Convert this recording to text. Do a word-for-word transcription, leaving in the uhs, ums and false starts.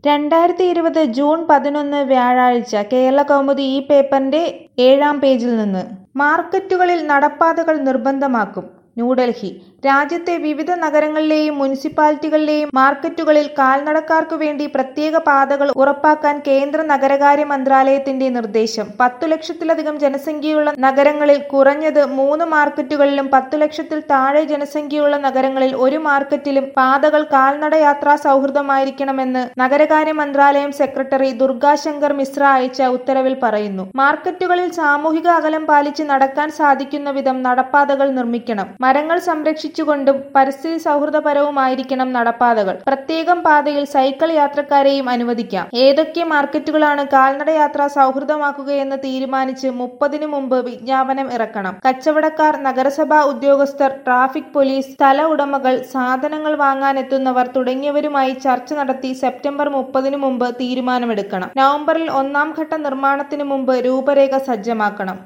രണ്ടായിരത്തി ഇരുപത് ജൂൺ പതിനൊന്ന് വ്യാഴാഴ്ച കേരളകൗമുദി ഈ പേപ്പറിന്റെ ഏഴാം പേജിൽ നിന്ന്. മാർക്കറ്റുകളിൽ നടപ്പാതകൾ നിർബന്ധമാക്കും. ന്യൂഡൽഹി: രാജ്യത്തെ വിവിധ നഗരങ്ങളിലെയും മുനിസിപ്പാലിറ്റികളിലെയും മാർക്കറ്റുകളിൽ കാൽനടക്കാർക്കു വേണ്ടി പ്രത്യേക പാതകൾ ഉറപ്പാക്കാൻ കേന്ദ്ര നഗരകാര്യ മന്ത്രാലയത്തിന്റെ നിർദ്ദേശം. പത്തു ലക്ഷത്തിലധികം ജനസംഖ്യയുള്ള നഗരങ്ങളിൽ കുറഞ്ഞത് മൂന്ന് മാർക്കറ്റുകളിലും പത്തു ലക്ഷത്തിൽ താഴെ ജനസംഖ്യയുള്ള നഗരങ്ങളിൽ ഒരു മാർക്കറ്റിലും പാതകൾ കാൽനടയാത്രാ സൗഹൃദമായിരിക്കണമെന്ന് നഗരകാര്യ മന്ത്രാലയം സെക്രട്ടറി ദുർഗാ ശങ്കർ മിശ്ര അയച്ച ഉത്തരവിൽ പറയുന്നു. മാർക്കറ്റുകളിൽ സാമൂഹിക അകലം പാലിച്ച് നടക്കാൻ സാധിക്കുന്ന വിധം നടപ്പാതകൾ നിർമ്മിക്കണം. മരങ്ങൾ സംരക്ഷിച്ചുകൊണ്ടും പരിസ്ഥിതി സൗഹൃദപരവുമായിരിക്കണം നടപ്പാതകൾ. പ്രത്യേകം പാതയിൽ സൈക്കിൾ യാത്രക്കാരെയും അനുവദിക്കാം. ഏതൊക്കെ മാർക്കറ്റുകളാണ് കാൽനടയാത്രാ സൗഹൃദമാക്കുകയെന്ന് തീരുമാനിച്ച് മുപ്പതിന് മുമ്പ് വിജ്ഞാപനം ഇറക്കണം. കച്ചവടക്കാർ, നഗരസഭാ ഉദ്യോഗസ്ഥർ, ട്രാഫിക് പോലീസ്, സ്ഥല ഉടമകൾ, സാധനങ്ങൾ വാങ്ങാനെത്തുന്നവർ തുടങ്ങിയവരുമായി ചർച്ച നടത്തി സെപ്റ്റംബർ മുപ്പതിന് മുമ്പ് തീരുമാനമെടുക്കണം. നവംബറിൽ ഒന്നാം ഘട്ട നിർമ്മാണത്തിന് മുമ്പ് രൂപരേഖ സജ്ജമാക്കണം.